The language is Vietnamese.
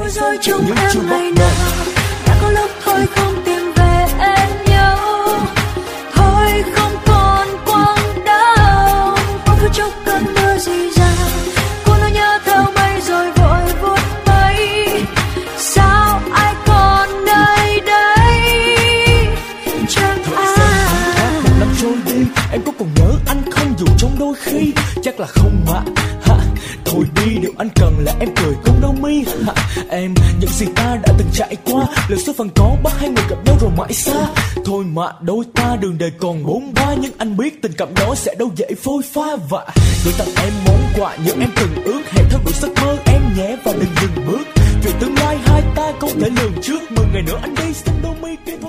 dối trong em ngày nào. Đã có lúc thôi không tìm về nhau, thôi không còn quăng đau. Một phút chốc cơn mưa rì rào, cô nỗi nhớ theo mây rồi vội vút bay. Sao ai còn nơi đây chẳng ai. Một năm trôi đi em có còn nhớ anh không, dù trong đôi khi chắc là không mà thôi đi, điều anh cần là em cười không đau mi. Em những gì ta đã từng trải qua, lời số phận có bắt hai người gặp nhau rồi mãi xa. Thôi mà đôi ta đường đời còn bốn ba, nhưng anh biết tình cảm đó sẽ đâu dễ phôi pha. Và gửi tặng em món quà như em từng ước, hẹn theo đuổi giấc mơ em nhé và đừng dừng bước. Chuyện tương lai hai ta không thể lường trước, 10 ngày nữa anh đi xem đôi mi.